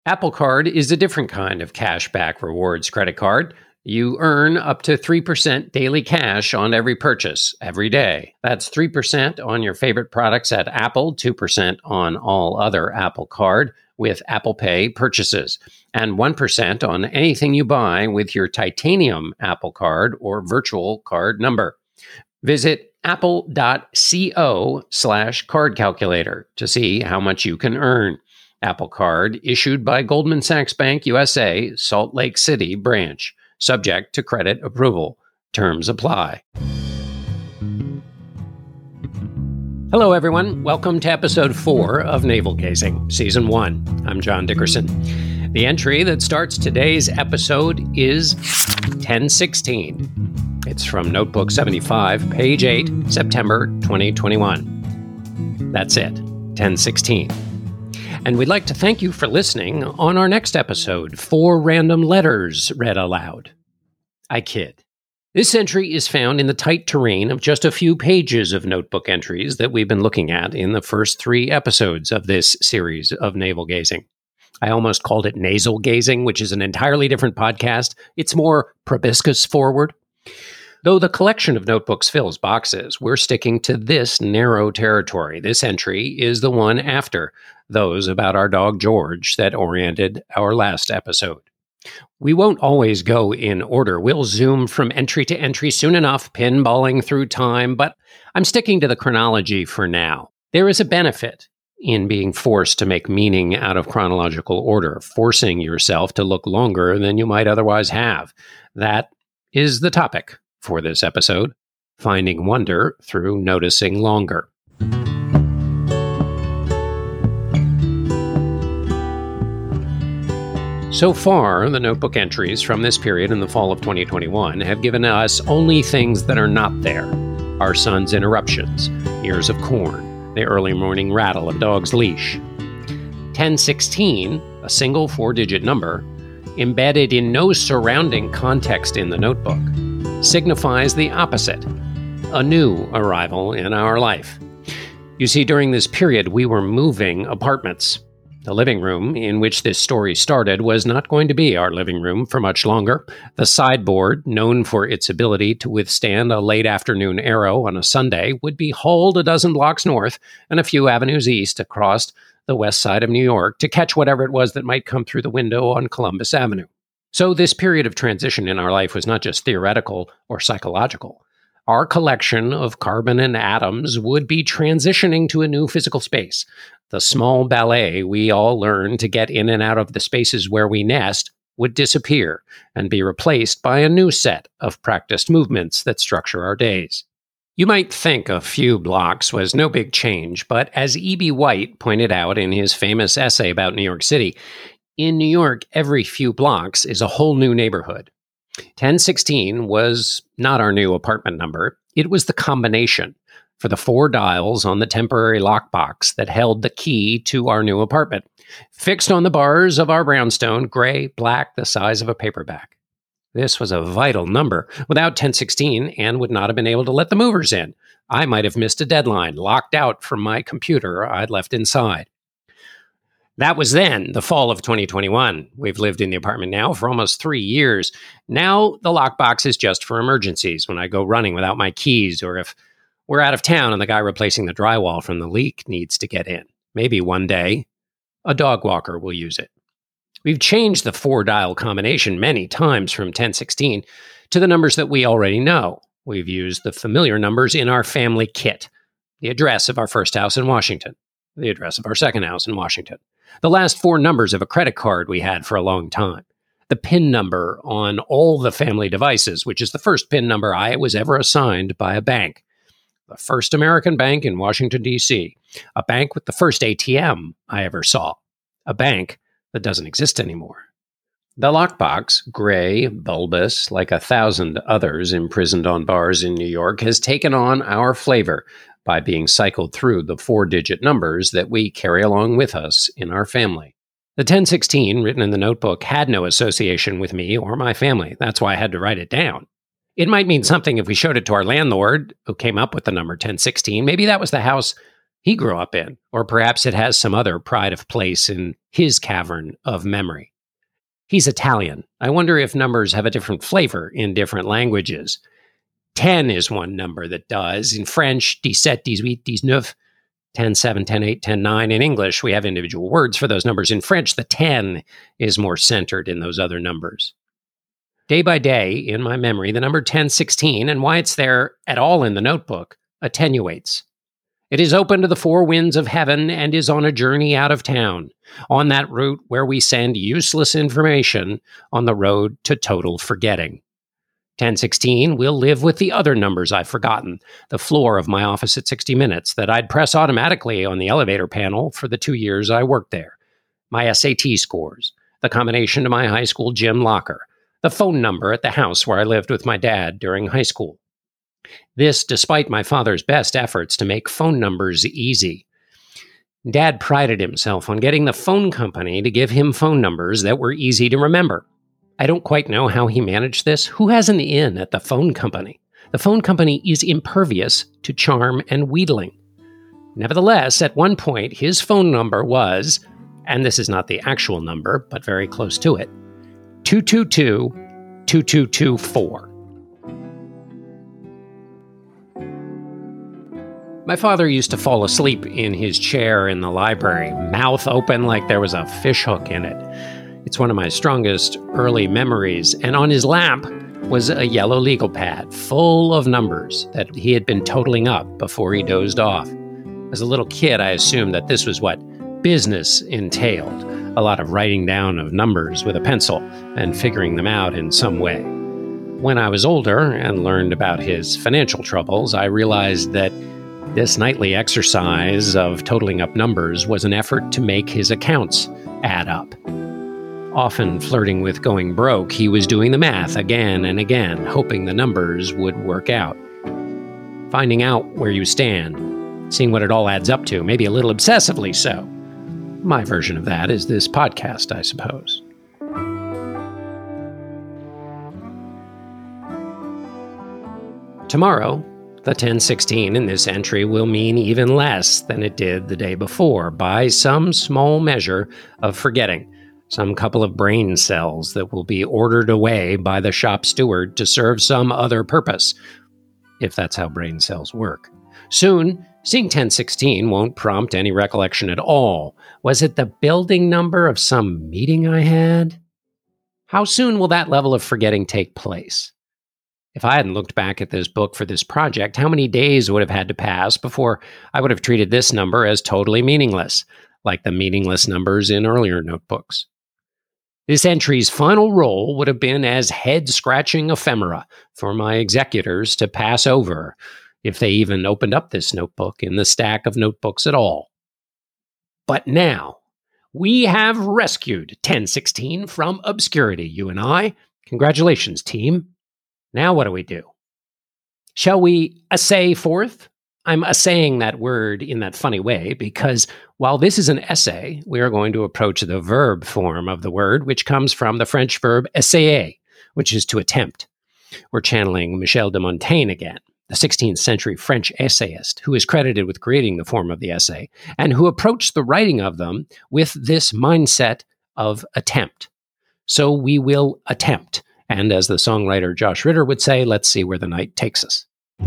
Apple Card is a different kind of cashback rewards credit card. You earn up to 3% daily cash on every purchase every day. That's 3% on your favorite products at Apple, 2% on all other Apple Card with Apple Pay purchases, and 1% on anything you buy with your titanium Apple Card or virtual card number. Visit apple.co/card calculator to see how much you can earn. Apple Card issued by Goldman Sachs Bank USA, Salt Lake City branch. Subject to credit approval. Terms apply. Hello, everyone. Welcome to episode 4 of Navel Gazing, season 1. I'm John Dickerson. The entry that starts today's episode is 1016. It's from Notebook 75, page 8, September 2021. That's it, 1016. And we'd like to thank you for listening on our next episode, 4 random letters read aloud. I kid. This entry is found in the tight terrain of just a few pages of notebook entries that we've been looking at in the first 3 episodes of this series of navel gazing. I almost called it nasal gazing, which is an entirely different podcast. It's more proboscis forward. Though the collection of notebooks fills boxes, we're sticking to this narrow territory. This entry is the one after those about our dog George that oriented our last episode. We won't always go in order. We'll zoom from entry to entry soon enough, pinballing through time, but I'm sticking to the chronology for now. There is a benefit in being forced to make meaning out of chronological order, forcing yourself to look longer than you might otherwise have. That is the topic for this episode, finding wonder through noticing longer. So far, the notebook entries from this period in the fall of 2021 have given us only things that are not there. Our son's interruptions, ears of corn, the early morning rattle of dog's leash. 1016, a single 4-digit number, embedded in no surrounding context in the notebook, signifies the opposite, a new arrival in our life. You see, during this period, we were moving apartments. The living room in which this story started was not going to be our living room for much longer. The sideboard, known for its ability to withstand a late afternoon arrow on a Sunday, would be hauled a dozen blocks north and a few avenues east across the west side of New York to catch whatever it was that might come through the window on Columbus Avenue. So this period of transition in our life was not just theoretical or psychological. Our collection of carbon and atoms would be transitioning to a new physical space. The small ballet we all learn to get in and out of the spaces where we nest would disappear and be replaced by a new set of practiced movements that structure our days. You might think a few blocks was no big change, but as E.B. White pointed out in his famous essay about New York City, in New York, every few blocks is a whole new neighborhood. 1016 was not our new apartment number. It was the combination for the 4 dials on the temporary lockbox that held the key to our new apartment, fixed on the bars of our brownstone, gray, black, the size of a paperback. This was a vital number. Without 1016, Anne would not have been able to let the movers in. I might have missed a deadline, locked out from my computer I'd left inside. That was then, the fall of 2021. We've lived in the apartment now for almost 3 years. Now, the lockbox is just for emergencies, when I go running without my keys, or if we're out of town and the guy replacing the drywall from the leak needs to get in. Maybe one day, a dog walker will use it. We've changed the 4-dial combination many times from 1016 to the numbers that we already know. We've used the familiar numbers in our family kit, the address of our first house in Washington, the address of our second house in Washington, the last 4 numbers of a credit card we had for a long time, the PIN number on all the family devices, which is the first PIN number I was ever assigned by a bank, the first American bank in Washington, D.C., a bank with the first ATM I ever saw, a bank that doesn't exist anymore. The lockbox, gray, bulbous, like 1,000 others imprisoned on bars in New York, has taken on our flavor by being cycled through the 4-digit numbers that we carry along with us in our family. The 1016, written in the notebook, had no association with me or my family. That's why I had to write it down. It might mean something if we showed it to our landlord, who came up with the number 1016. Maybe that was the house he grew up in, or perhaps it has some other pride of place in his cavern of memory. He's Italian. I wonder if numbers have a different flavor in different languages. 10 is one number that does. In French, 17, 18, 19, 10, 7, 10, 8, 10, 9. In English, we have individual words for those numbers. In French, the 10 is more centered in those other numbers. Day by day, in my memory, the number 1016, and why it's there at all in the notebook, attenuates. It is open to the four winds of heaven and is on a journey out of town, on that route where we send useless information on the road to total forgetting. 1016 will live with the other numbers I've forgotten, the floor of my office at 60 Minutes that I'd press automatically on the elevator panel for the 2 years I worked there, my SAT scores, the combination to my high school gym locker, the phone number at the house where I lived with my dad during high school. This despite my father's best efforts to make phone numbers easy. Dad prided himself on getting the phone company to give him phone numbers that were easy to remember. I don't quite know how he managed this. Who has an in at the phone company? The phone company is impervious to charm and wheedling. Nevertheless, at one point, his phone number was, and this is not the actual number, but very close to it, 222-2224. My father used to fall asleep in his chair in the library, mouth open like there was a fishhook in it. It's one of my strongest early memories, and on his lap was a yellow legal pad full of numbers that he had been totaling up before he dozed off. As a little kid, I assumed that this was what business entailed, a lot of writing down of numbers with a pencil and figuring them out in some way. When I was older and learned about his financial troubles, I realized that this nightly exercise of totaling up numbers was an effort to make his accounts add up. Often flirting with going broke, he was doing the math again and again, hoping the numbers would work out. Finding out where you stand, seeing what it all adds up to, maybe a little obsessively so. My version of that is this podcast, I suppose. Tomorrow, the 1016 in this entry will mean even less than it did the day before by some small measure of forgetting, some couple of brain cells that will be ordered away by the shop steward to serve some other purpose, if that's how brain cells work. Soon, seeing 1016 won't prompt any recollection at all. Was it the building number of some meeting I had? How soon will that level of forgetting take place? If I hadn't looked back at this book for this project, how many days would have had to pass before I would have treated this number as totally meaningless, like the meaningless numbers in earlier notebooks? This entry's final role would have been as head-scratching ephemera for my executors to pass over, if they even opened up this notebook in the stack of notebooks at all. But now, we have rescued 1016 from obscurity, you and I. Congratulations, team. Now what do we do? Shall we essay forth? I'm essaying that word in that funny way because while this is an essay, we are going to approach the verb form of the word, which comes from the French verb essayer, which is to attempt. We're channeling Michel de Montaigne again, the 16th century French essayist who is credited with creating the form of the essay and who approached the writing of them with this mindset of attempt. So we will attempt. And as the songwriter Josh Ritter would say, let's see where the night takes us.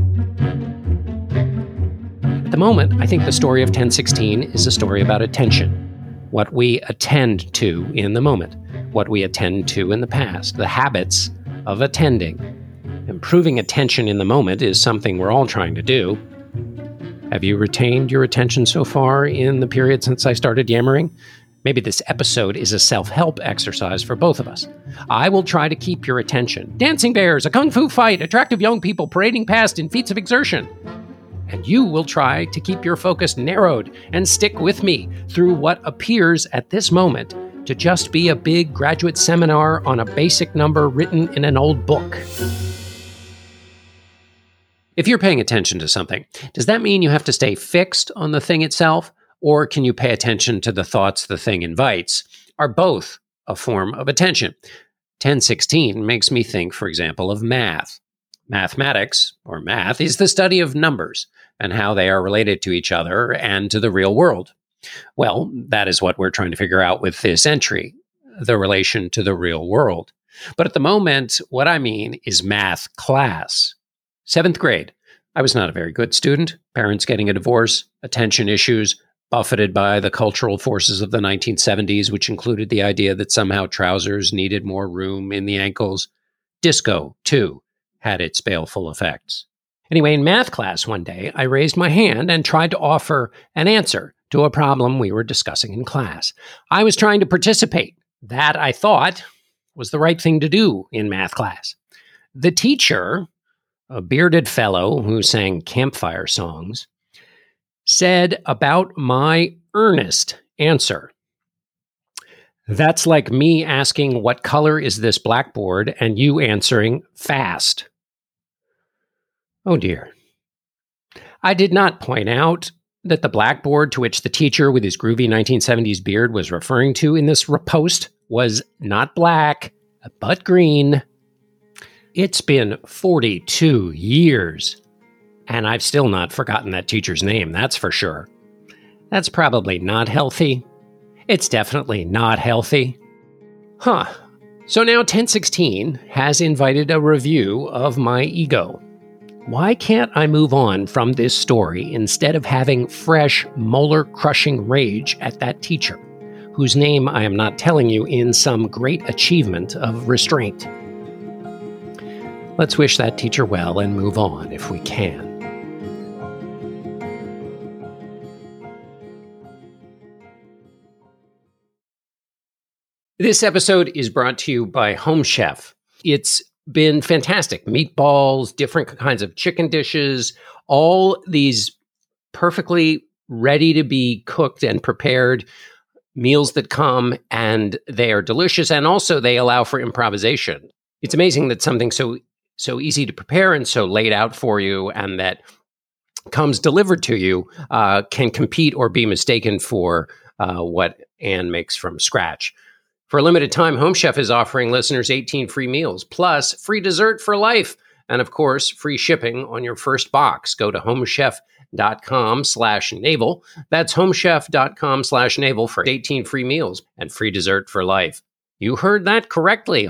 At the moment, I think the story of 1016 is a story about attention. What we attend to in the moment, what we attend to in the past, the habits of attending. Improving attention in the moment is something we're all trying to do. Have you retained your attention so far in the period since I started yammering? Maybe this episode is a self-help exercise for both of us. I will try to keep your attention. Dancing bears, a kung fu fight, attractive young people parading past in feats of exertion. And you will try to keep your focus narrowed and stick with me through what appears at this moment to just be a big graduate seminar on a basic number written in an old book. If you're paying attention to something, does that mean you have to stay fixed on the thing itself? Or can you pay attention to the thoughts the thing invites? Are both a form of attention? 1016 makes me think, for example, of math. Mathematics, or math, is the study of numbers and how they are related to each other and to the real world. Well, that is what we're trying to figure out with this entry, the relation to the real world. But at the moment, what I mean is math class. 7th grade. I was not a very good student. Parents getting a divorce, attention issues, buffeted by the cultural forces of the 1970s, which included the idea that somehow trousers needed more room in the ankles. Disco, too, had its baleful effects. Anyway, in math class one day, I raised my hand and tried to offer an answer to a problem we were discussing in class. I was trying to participate. That, I thought, was the right thing to do in math class. The teacher, a bearded fellow who sang campfire songs, said about my earnest answer, "That's like me asking what color is this blackboard and you answering fast." Oh dear. I did not point out that the blackboard to which the teacher with his groovy 1970s beard was referring to in this riposte was not black, but green. It's been 42 years, and I've still not forgotten that teacher's name, that's for sure. That's probably not healthy. It's definitely not healthy. So now 1016 has invited a review of my ego. Why can't I move on from this story instead of having fresh, molar-crushing rage at that teacher, whose name I am not telling you in some great achievement of restraint? Let's wish that teacher well and move on if we can. This episode is brought to you by Home Chef. It's been fantastic. Meatballs, different kinds of chicken dishes, all these perfectly ready to be cooked and prepared meals that come, and they are delicious, and also they allow for improvisation. It's amazing that something so easy to prepare and so laid out for you and that comes delivered to you can compete or be mistaken for what Anne makes from scratch. For a limited time, Home Chef is offering listeners 18 free meals, plus free dessert for life, and of course, free shipping on your first box. Go to homechef.com/navel. That's homechef.com/navel for 18 free meals and free dessert for life. You heard that correctly,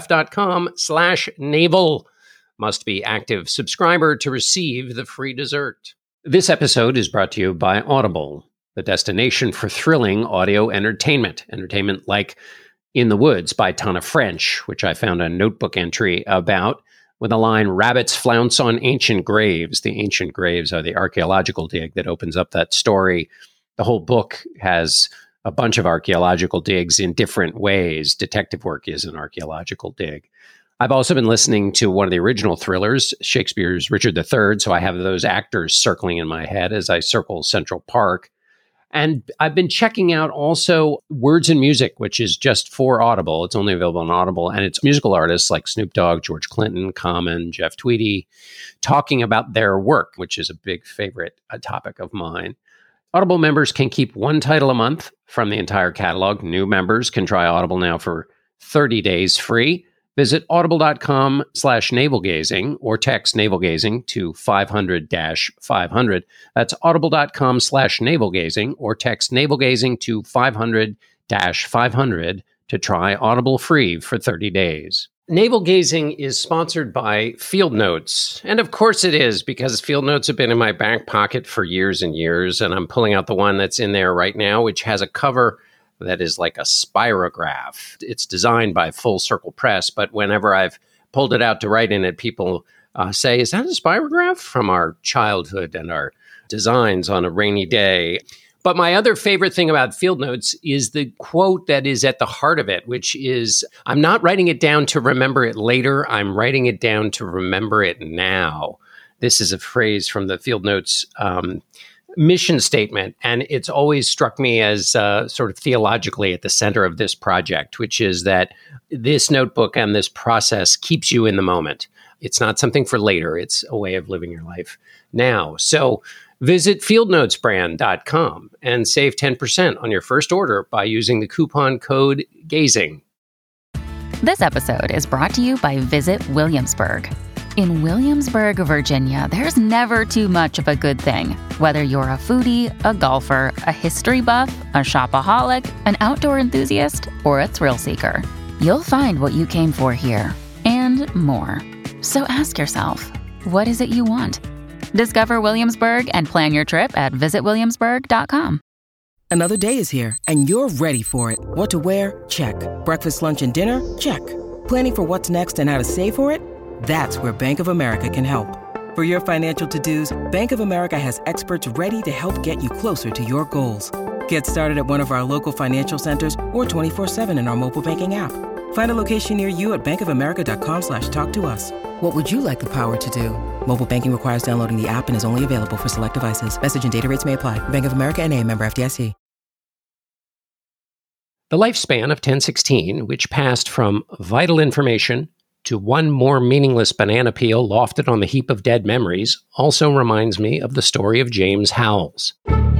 homechef.com/navel. Must be active subscriber to receive the free dessert. This episode is brought to you by Audible, the destination for thrilling audio entertainment. Entertainment like In the Woods by Tana French, which I found a notebook entry about, with the line, "Rabbits flounce on ancient graves." The ancient graves are the archaeological dig that opens up that story. The whole book has a bunch of archaeological digs in different ways. Detective work is an archaeological dig. I've also been listening to one of the original thrillers, Shakespeare's Richard III, so I have those actors circling in my head as I circle Central Park. And I've been checking out also Words and Music, which is just for Audible. It's only available on Audible. And it's musical artists like Snoop Dogg, George Clinton, Common, Jeff Tweedy, talking about their work, which is a big favorite topic of mine. Audible members can keep one title a month from the entire catalog. New members can try Audible now for 30 days free. Visit audible.com/navelgazing or text navelgazing to 500-500. That's audible.com/navelgazing or text navelgazing to 500-500 to try Audible free for 30 days. Navel Gazing is sponsored by Field Notes. And of course it is, because Field Notes have been in my back pocket for years and years. And I'm pulling out the one that's in there right now, which has a cover that is like a spirograph. It's designed by Full Circle Press, but whenever I've pulled it out to write in it, people say, "Is that a spirograph?" from our childhood and our designs on a rainy day. But my other favorite thing about Field Notes is the quote that is at the heart of it, which is, "I'm not writing it down to remember it later. I'm writing it down to remember it now." This is a phrase from the Field Notes mission statement, and it's always struck me as sort of theologically at the center of this project, which is that this notebook and this process keeps you in the moment. It's not something for later. It's a way of living your life now. So visit fieldnotesbrand.com and save 10% on your first order by using the coupon code GAZING. This episode is brought to you by Visit Williamsburg. In Williamsburg, Virginia, there's never too much of a good thing. Whether you're a foodie, a golfer, a history buff, a shopaholic, an outdoor enthusiast, or a thrill seeker, you'll find what you came for here and more. So ask yourself, what is it you want? Discover Williamsburg and plan your trip at visitwilliamsburg.com. Another day is here, and you're ready for it. What to wear? Check. Breakfast, lunch, and dinner? Check. Planning for what's next and how to save for it? That's where Bank of America can help. For your financial to-dos, Bank of America has experts ready to help get you closer to your goals. Get started at one of our local financial centers or 24/7 in our mobile banking app. Find a location near you at bankofamerica.com/talktous. What would you like the power to do? Mobile banking requires downloading the app and is only available for select devices. Message and data rates may apply. Bank of America N.A., member FDIC. The lifespan of 1016, which passed from vital information to one more meaningless banana peel lofted on the heap of dead memories, also reminds me of the story of James Howells.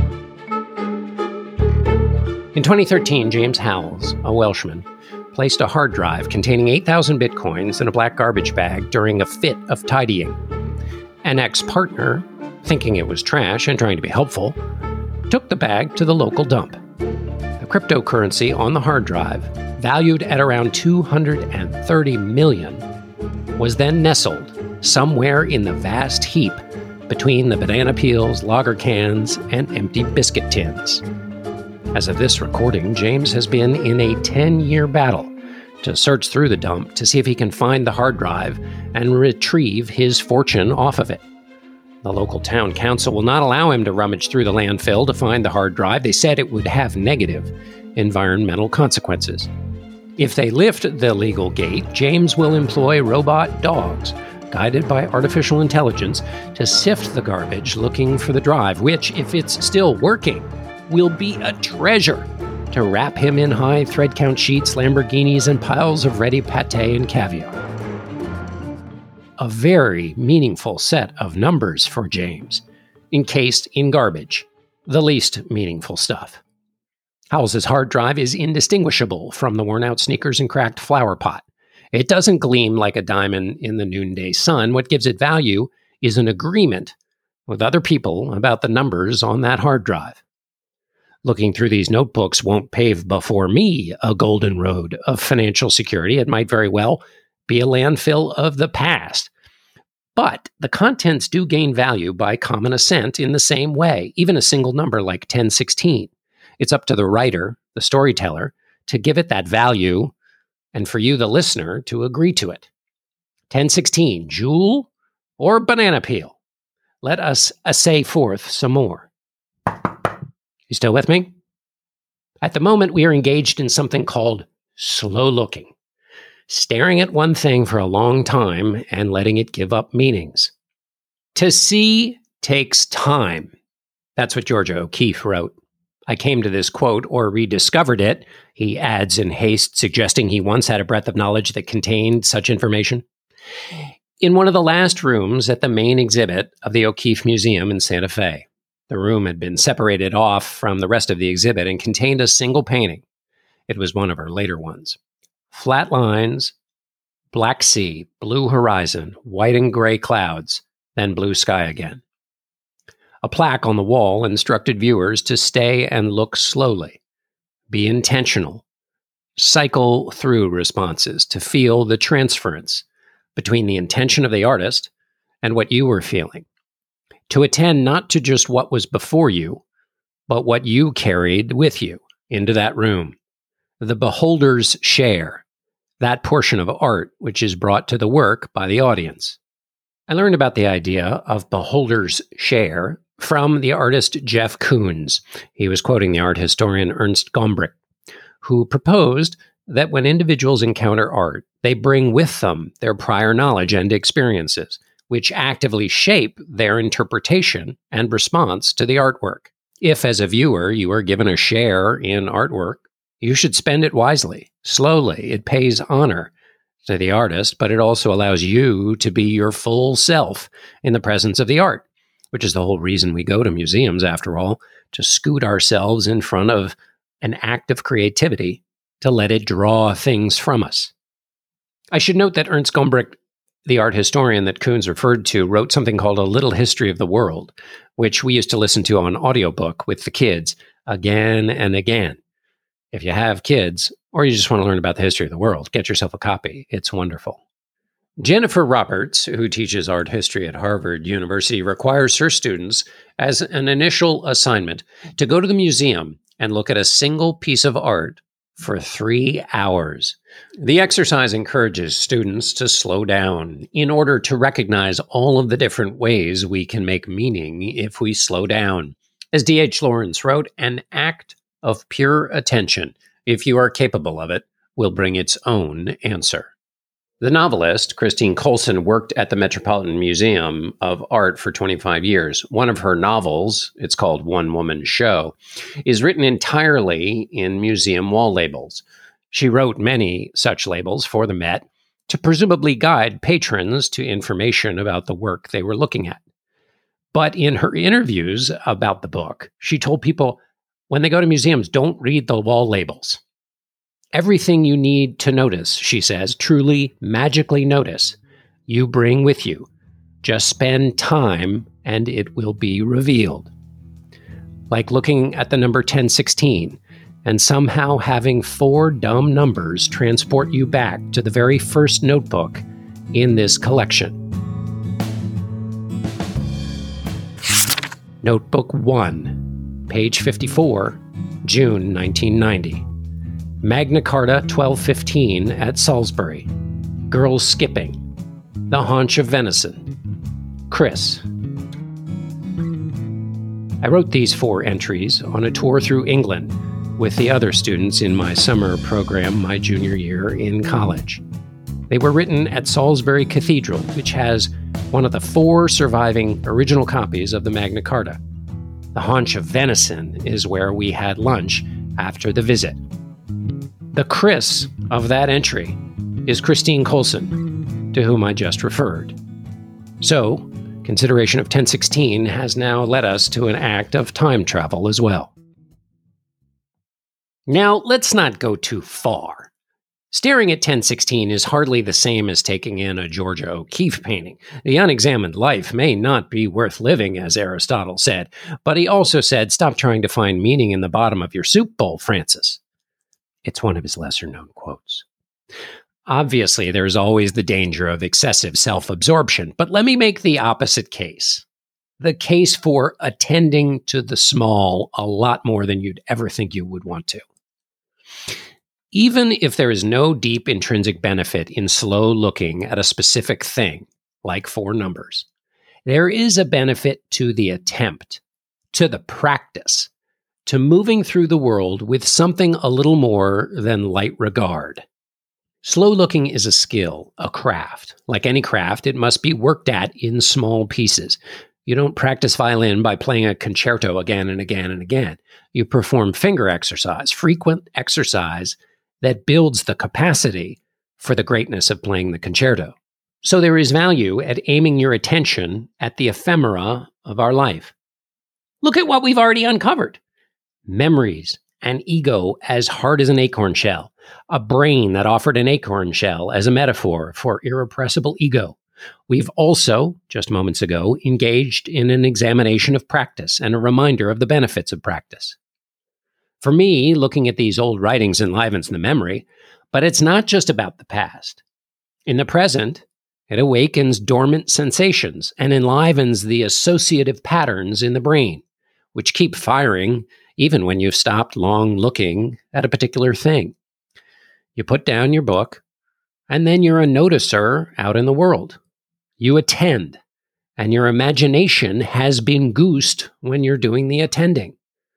In 2013, James Howells, a Welshman, placed a hard drive containing 8,000 bitcoins in a black garbage bag during a fit of tidying. An ex-partner, thinking it was trash and trying to be helpful, took the bag to the local dump. The cryptocurrency on the hard drive, valued at around $230 million, was then nestled somewhere in the vast heap between the banana peels, lager cans, and empty biscuit tins. As of this recording, James has been in a 10-year battle to search through the dump to see if he can find the hard drive and retrieve his fortune off of it. The local town council will not allow him to rummage through the landfill to find the hard drive. They said it would have negative environmental consequences. If they lift the legal gate, James will employ robot dogs, guided by artificial intelligence, to sift the garbage looking for the drive, which, if it's still working, will be a treasure to wrap him in high thread count sheets, Lamborghinis, and piles of ready pâté and caviar. A very meaningful set of numbers for James, encased in garbage, the least meaningful stuff. Howells' hard drive is indistinguishable from the worn-out sneakers and cracked flower pot. It doesn't gleam like a diamond in the noonday sun. What gives it value is an agreement with other people about the numbers on that hard drive. Looking through these notebooks won't pave before me a golden road of financial security. It might very well be a landfill of the past. But the contents do gain value by common assent in the same way, even a single number like 1016. It's up to the writer, the storyteller, to give it that value, and for you, the listener, to agree to it. 1016, jewel or banana peel? Let us essay forth some more. You still with me? At the moment, we are engaged in something called slow looking, staring at one thing for a long time and letting it give up meanings. To see takes time. That's what Georgia O'Keeffe wrote. I came to this quote, or rediscovered it, he adds in haste, suggesting he once had a breadth of knowledge that contained such information, in one of the last rooms at the main exhibit of the O'Keeffe Museum in Santa Fe. The room had been separated off from the rest of the exhibit and contained a single painting. It was one of her later ones. Flat lines, black sea, blue horizon, white and gray clouds, then blue sky again. A plaque on the wall instructed viewers to stay and look slowly, be intentional, cycle through responses to feel the transference between the intention of the artist and what you were feeling, to attend not to just what was before you, but what you carried with you into that room. The beholder's share, that portion of art which is brought to the work by the audience. I learned about the idea of beholder's share from the artist Jeff Koons. He was quoting the art historian Ernst Gombrich, who proposed that when individuals encounter art, they bring with them their prior knowledge and experiences, which actively shape their interpretation and response to the artwork. If, as a viewer, you are given a share in artwork, you should spend it wisely, slowly. It pays honor to the artist, but it also allows you to be your full self in the presence of the art, which is the whole reason we go to museums, after all, to scoot ourselves in front of an act of creativity to let it draw things from us. I should note that Ernst Gombrich The art historian that Koons referred to wrote something called A Little History of the World, which we used to listen to on audiobook with the kids again and again. If you have kids, or you just want to learn about the history of the world, get yourself a copy. It's wonderful. Jennifer Roberts, who teaches art history at Harvard University, requires her students, as an initial assignment, to go to the museum and look at a single piece of art for 3 hours. The exercise encourages students to slow down in order to recognize all of the different ways we can make meaning if we slow down. As D.H. Lawrence wrote, an act of pure attention, if you are capable of it, will bring its own answer. The novelist, Christine Colson, worked at the Metropolitan Museum of Art for 25 years. One of her novels, it's called One Woman Show, is written entirely in museum wall labels. She wrote many such labels for the Met to presumably guide patrons to information about the work they were looking at. But in her interviews about the book, she told people, when they go to museums, don't read the wall labels. Everything you need to notice, she says, truly, magically notice, you bring with you. Just spend time and it will be revealed. Like looking at the number 1016 and somehow having 4 dumb numbers transport you back to the very first notebook in this collection. Notebook 1, page 54, June 1990. Magna Carta 1215 at Salisbury. Girls skipping. The haunch of venison. Chris. I wrote these 4 entries on a tour through England with the other students in my summer program my junior year in college. They were written at Salisbury Cathedral, which has one of the 4 surviving original copies of the Magna Carta. The haunch of venison is where we had lunch after the visit. The Chris of that entry is Christine Colson, to whom I just referred. So, consideration of 1016 has now led us to an act of time travel as well. Now, let's not go too far. Staring at 1016 is hardly the same as taking in a Georgia O'Keeffe painting. The unexamined life may not be worth living, as Aristotle said, but he also said, stop trying to find meaning in the bottom of your soup bowl, Francis. It's one of his lesser-known quotes. Obviously, there's always the danger of excessive self-absorption, but let me make the opposite case. The case for attending to the small a lot more than you'd ever think you would want to. Even if there is no deep intrinsic benefit in slow looking at a specific thing, like 4 numbers, there is a benefit to the attempt, to the practice, to moving through the world with something a little more than light regard. Slow looking is a skill, a craft. Like any craft, it must be worked at in small pieces. You don't practice violin by playing a concerto again and again and again. You perform finger exercise, frequent exercise that builds the capacity for the greatness of playing the concerto. So there is value at aiming your attention at the ephemera of our life. Look at what we've already uncovered. Memories, an ego as hard as an acorn shell, a brain that offered an acorn shell as a metaphor for irrepressible ego. We've also, just moments ago, engaged in an examination of practice and a reminder of the benefits of practice. For me, looking at these old writings enlivens the memory, but it's not just about the past. In the present, it awakens dormant sensations and enlivens the associative patterns in the brain, which keep firing even when you've stopped long looking at a particular thing. You put down your book, and then you're a noticer out in the world. You attend, and your imagination has been goosed when you're doing the attending.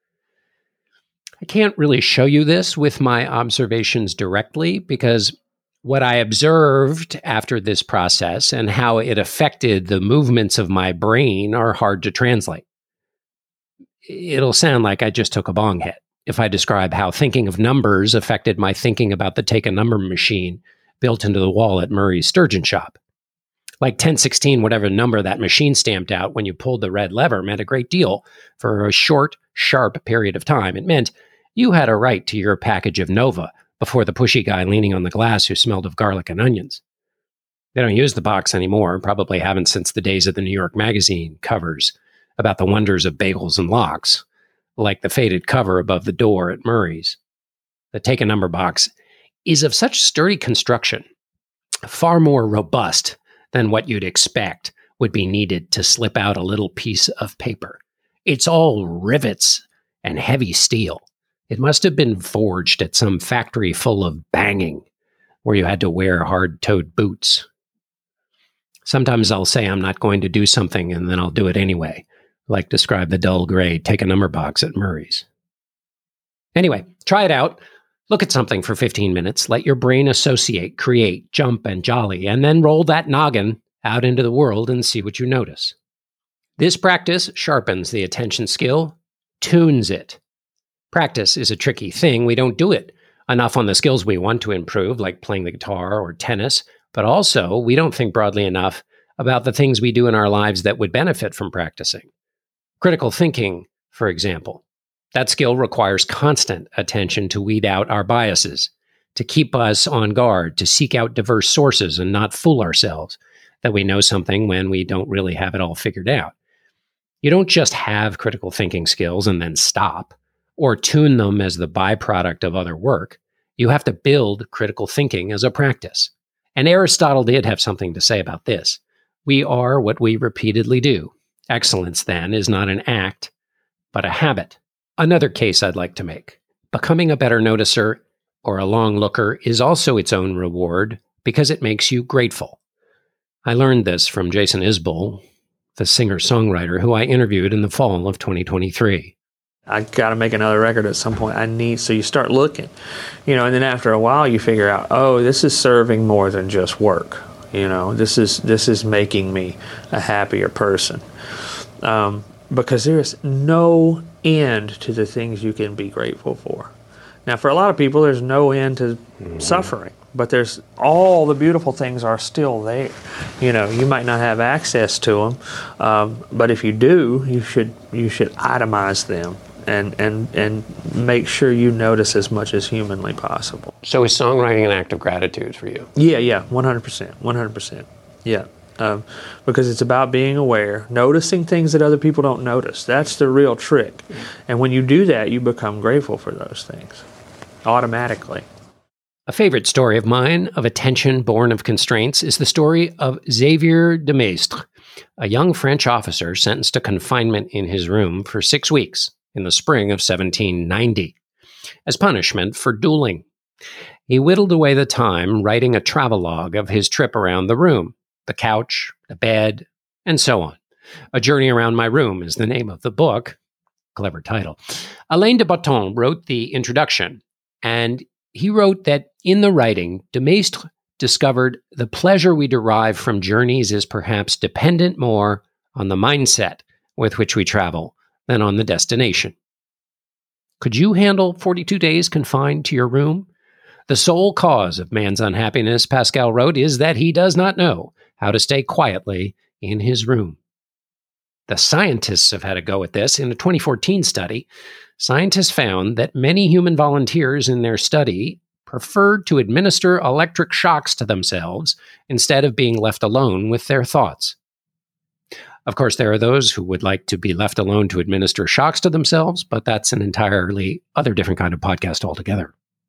I can't really show you this with my observations directly because what I observed after this process and how it affected the movements of my brain are hard to translate. It'll sound like I just took a bong hit if I describe how thinking of numbers affected my thinking about the take-a-number machine built into the wall at Murray's Sturgeon Shop. Like 1016, whatever number that machine stamped out when you pulled the red lever meant a great deal for a short, sharp period of time. It meant you had a right to your package of Nova before the pushy guy leaning on the glass who smelled of garlic and onions. They don't use the box anymore, probably haven't since the days of the New York Magazine covers about the wonders of bagels and lox, like the faded cover above the door at Murray's. The Take a Number box is of such sturdy construction, far more robust than what you'd expect would be needed to slip out a little piece of paper. It's all rivets and heavy steel. It must have been forged at some factory full of banging, where you had to wear hard-toed boots. Sometimes I'll say I'm not going to do something, and then I'll do it anyway, like describe the dull gray Take a Number box at Murray's. Anyway, try it out. Look at something for 15 minutes. Let your brain associate, create, jump, and jolly, and then roll that noggin out into the world and see what you notice. This practice sharpens the attention skill, tunes it. Practice is a tricky thing. We don't do it enough on the skills we want to improve, like playing the guitar or tennis, but also we don't think broadly enough about the things we do in our lives that would benefit from practicing. Critical thinking, for example. That skill requires constant attention to weed out our biases, to keep us on guard, to seek out diverse sources and not fool ourselves that we know something when we don't really have it all figured out. You don't just have critical thinking skills and then stop, or tune them as the byproduct of other work. You have to build critical thinking as a practice. And Aristotle did have something to say about this. We are what we repeatedly do. Excellence, then, is not an act, but a habit. Another case I'd like to make. Becoming a better noticer or a long looker is also its own reward because it makes you grateful. I learned this from Jason Isbell, the singer-songwriter who I interviewed in the fall of 2023. I got to make another record at some point. So you start looking, and then after a while you figure out, oh, this is serving more than just work. This is making me a happier person. Because there is no end to the things you can be grateful for. Now, for a lot of people, there's no end to suffering, but there's all the beautiful things are still there. You might not have access to them, but if you do, you should itemize them and make sure you notice as much as humanly possible. So is songwriting an act of gratitude for you? Yeah, 100%. Yeah. Because it's about being aware, noticing things that other people don't notice. That's the real trick. And when you do that, you become grateful for those things automatically. A favorite story of mine of attention born of constraints is the story of Xavier de Maistre, a young French officer sentenced to confinement in his room for 6 weeks in the spring of 1790 as punishment for dueling. He whittled away the time writing a travelogue of his trip around the room. The couch, the bed, and so on. A Journey Around My Room is the name of the book. Clever title. Alain de Botton wrote the introduction, and he wrote that in the writing, de Maistre discovered the pleasure we derive from journeys is perhaps dependent more on the mindset with which we travel than on the destination. Could you handle 42 days confined to your room? The sole cause of man's unhappiness, Pascal wrote, is that he does not know how to stay quietly in his room. The scientists have had a go at this. In a 2014 study, scientists found that many human volunteers in their study preferred to administer electric shocks to themselves instead of being left alone with their thoughts. Of course, there are those who would like to be left alone to administer shocks to themselves, but that's an entirely other different kind of podcast altogether.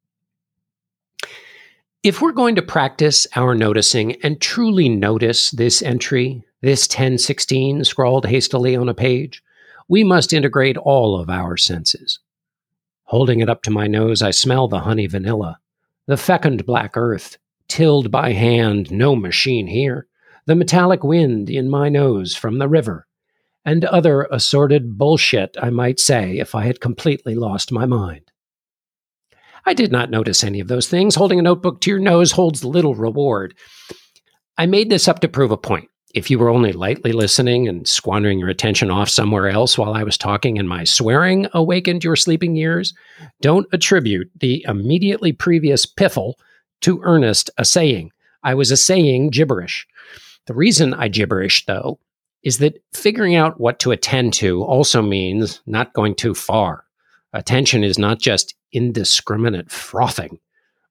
If we're going to practice our noticing and truly notice this entry, this 1016 scrawled hastily on a page, we must integrate all of our senses. Holding it up to my nose, I smell the honey vanilla, the fecund black earth, tilled by hand, no machine here, the metallic wind in my nose from the river, and other assorted bullshit, I might say, if I had completely lost my mind. I did not notice any of those things. Holding a notebook to your nose holds little reward. I made this up to prove a point. If you were only lightly listening and squandering your attention off somewhere else while I was talking and my swearing awakened your sleeping ears, don't attribute the immediately previous piffle to Ernest assaying. I was assaying gibberish. The reason I gibberish, though, is that figuring out what to attend to also means not going too far. Attention is not just indiscriminate frothing.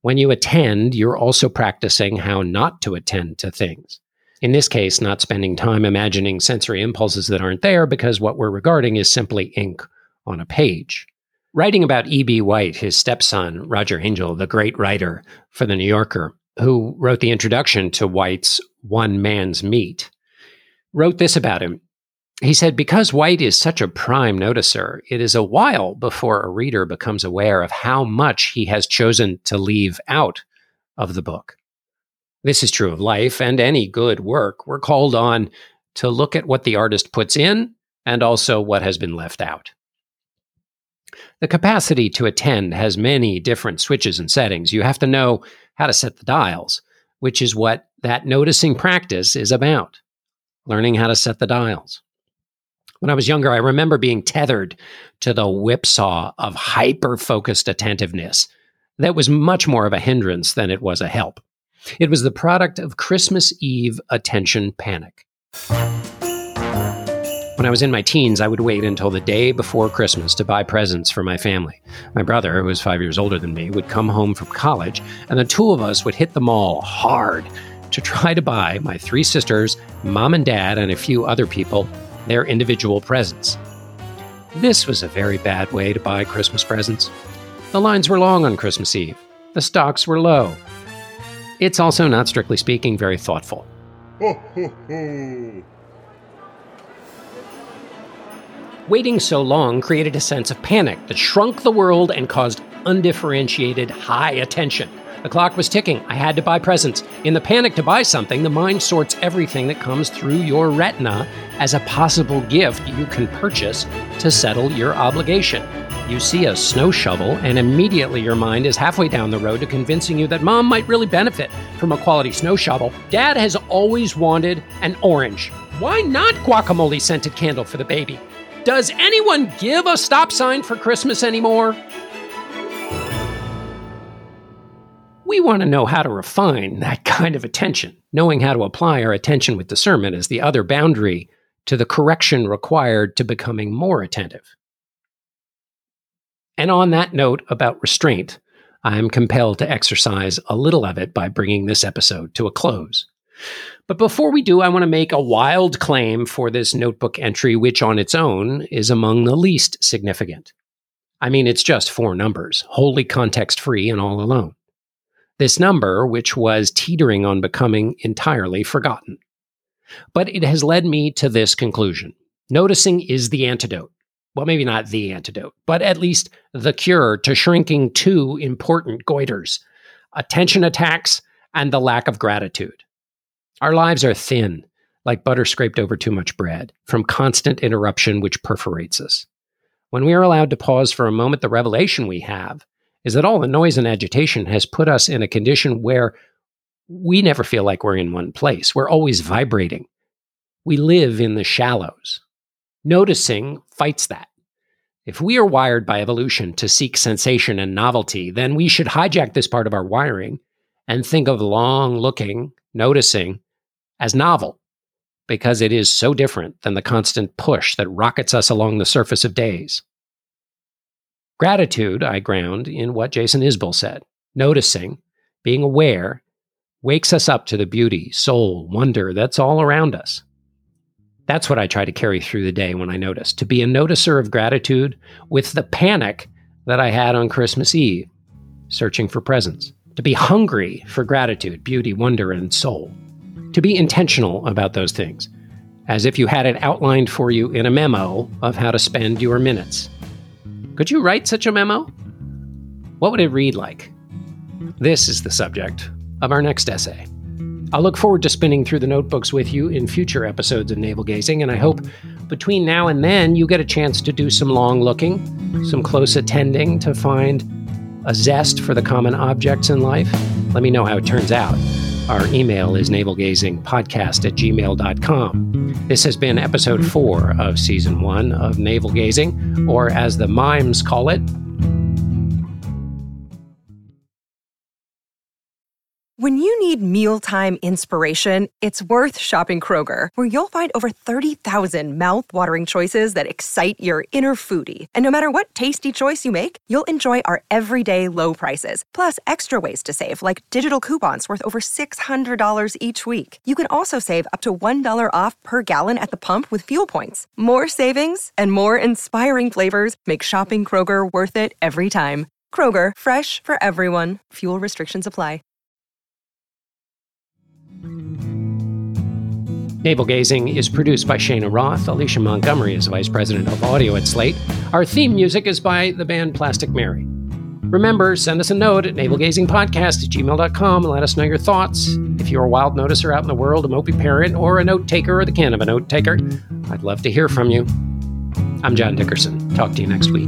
When you attend, you're also practicing how not to attend to things. In this case, not spending time imagining sensory impulses that aren't there because what we're regarding is simply ink on a page. Writing about E.B. White, his stepson, Roger Angell, the great writer for The New Yorker, who wrote the introduction to White's One Man's Meat, wrote this about him. He said, because White is such a prime noticer, it is a while before a reader becomes aware of how much he has chosen to leave out of the book. This is true of life and any good work. We're called on to look at what the artist puts in and also what has been left out. The capacity to attend has many different switches and settings. You have to know how to set the dials, which is what that noticing practice is about, learning how to set the dials. When I was younger, I remember being tethered to the whipsaw of hyper-focused attentiveness that was much more of a hindrance than it was a help. It was the product of Christmas Eve attention panic. When I was in my teens, I would wait until the day before Christmas to buy presents for my family. My brother, who was 5 years older than me, would come home from college, and the two of us would hit the mall hard to try to buy my three sisters, mom and dad, and a few other people their individual presents. This was a very bad way to buy Christmas presents. The lines were long on Christmas Eve. The stocks were low. It's also, not strictly speaking, very thoughtful. Waiting so long created a sense of panic that shrunk the world and caused undifferentiated high attention. The clock was ticking. I had to buy presents. In the panic to buy something, the mind sorts everything that comes through your retina as a possible gift you can purchase to settle your obligation. You see a snow shovel, and immediately your mind is halfway down the road to convincing you that mom might really benefit from a quality snow shovel. Dad has always wanted an orange. Why not guacamole-scented candle for the baby? Does anyone give a stop sign for Christmas anymore? We want to know how to refine that kind of attention. Knowing how to apply our attention with discernment is the other boundary to the correction required to becoming more attentive. And on that note about restraint, I am compelled to exercise a little of it by bringing this episode to a close. But before we do, I want to make a wild claim for this notebook entry, which on its own is among the least significant. I mean, it's just 4 numbers, wholly context-free and all alone. This number, which was teetering on becoming entirely forgotten. But it has led me to this conclusion. Noticing is the antidote. Well, maybe not the antidote, but at least the cure to shrinking 2 important goiters, attention attacks and the lack of gratitude. Our lives are thin, like butter scraped over too much bread, from constant interruption which perforates us. When we are allowed to pause for a moment, the revelation we have is that all the noise and agitation has put us in a condition where we never feel like we're in one place. We're always vibrating. We live in the shallows. Noticing fights that. If we are wired by evolution to seek sensation and novelty, then we should hijack this part of our wiring and think of long-looking, noticing, as novel, because it is so different than the constant push that rockets us along the surface of days. Gratitude, I ground in what Jason Isbell said. Noticing, being aware, wakes us up to the beauty, soul, wonder that's all around us. That's what I try to carry through the day when I notice, to be a noticer of gratitude with the panic that I had on Christmas Eve, searching for presents. To be hungry for gratitude, beauty, wonder, and soul. To be intentional about those things, as if you had it outlined for you in a memo of how to spend your minutes. Could you write such a memo? What would it read like? This is the subject of our next essay. I'll look forward to spinning through the notebooks with you in future episodes of Navel Gazing, and I hope between now and then you get a chance to do some long looking, some close attending to find a zest for the common objects in life. Let me know how it turns out. Our email is navelgazingpodcast@gmail.com. This has been episode 4 of season 1 of Navel Gazing, or as the mimes call it, When you need mealtime inspiration, it's worth shopping Kroger, where you'll find over 30,000 mouth-watering choices that excite your inner foodie. And no matter what tasty choice you make, you'll enjoy our everyday low prices, plus extra ways to save, like digital coupons worth over $600 each week. You can also save up to $1 off per gallon at the pump with fuel points. More savings and more inspiring flavors make shopping Kroger worth it every time. Kroger, fresh for everyone. Fuel restrictions apply. Navel Gazing is produced by Shayna Roth. Alicia Montgomery is Vice President of Audio at Slate. Our theme music is by the band Plastic Mary. Remember, send us a note at navelgazingpodcast@gmail.com and let us know your thoughts. If you're a wild noticer out in the world, a mopey parent, or a note taker, or the can of a note taker, I'd love to hear from you. I'm John Dickerson. Talk to you next week.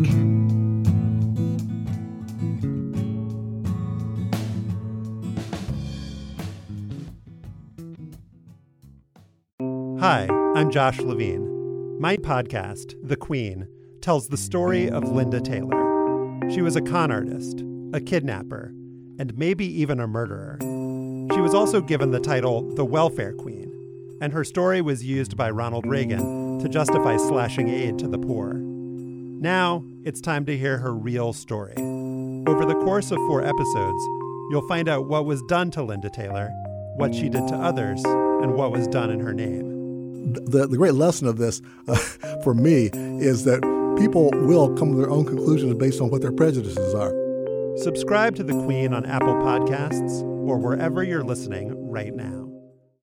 Hi, I'm Josh Levine. My podcast, The Queen, tells the story of Linda Taylor. She was a con artist, a kidnapper, and maybe even a murderer. She was also given the title the Welfare Queen, and her story was used by Ronald Reagan to justify slashing aid to the poor. Now, it's time to hear her real story. Over the course of 4 episodes, you'll find out what was done to Linda Taylor, what she did to others, and what was done in her name. The great lesson of this, for me, is that people will come to their own conclusions based on what their prejudices are. Subscribe to The Queen on Apple Podcasts or wherever you're listening right now.